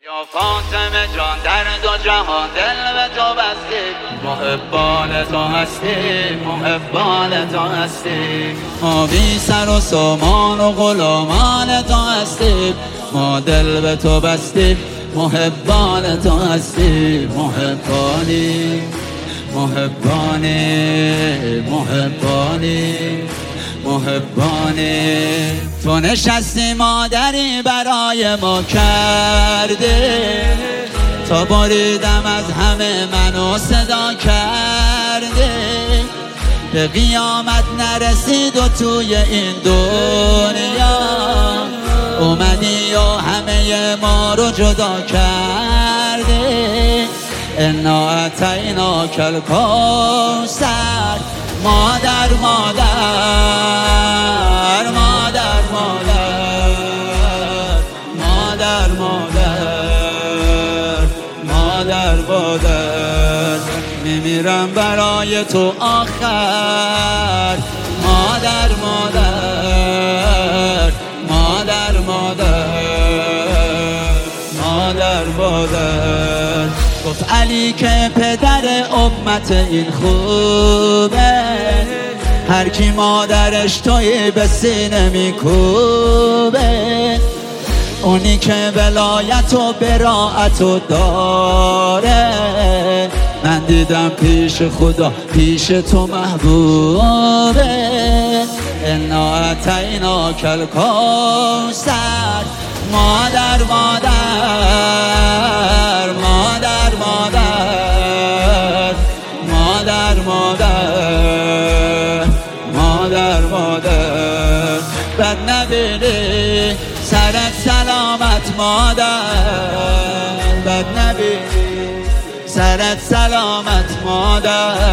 یا فاطمه جان در دو جهان دل به تو بستیم، محبان تو هستیم، محبان تو هستیم. ما بی سر و سامان و غلامان تو هستیم، ما دل به تو بستیم، محبان تو هستیم. محبانی محبانی محبانی محبانی تو نشستی مادری برای ما کرده، تا بریدم از همه منو صدا کرده. به قیامت نرسید و توی این دنیا اومدی و همه ما رو جدا کرده. انا اتیناک الکوثر، مادر مادر مادر مادر مادر مادر مادر میمیرم برای تو آخر. مادر مادر مادر مادر مادر گفت علی که پدر امت این خوبه، هر کی مادرش توی به سینه میکوبه. اونی که ولایت و براعت و داره، من دیدم پیش خدا پیش تو محبوبه. انا اتیناک الکوثر، مادر مادر مادر مادر مادر مادر مادر بد نبینی سرت سلامت مادر، بد نبینی سرت سلامت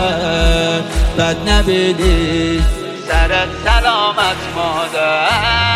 مادر، بد نبینی سرت سلامت مادر.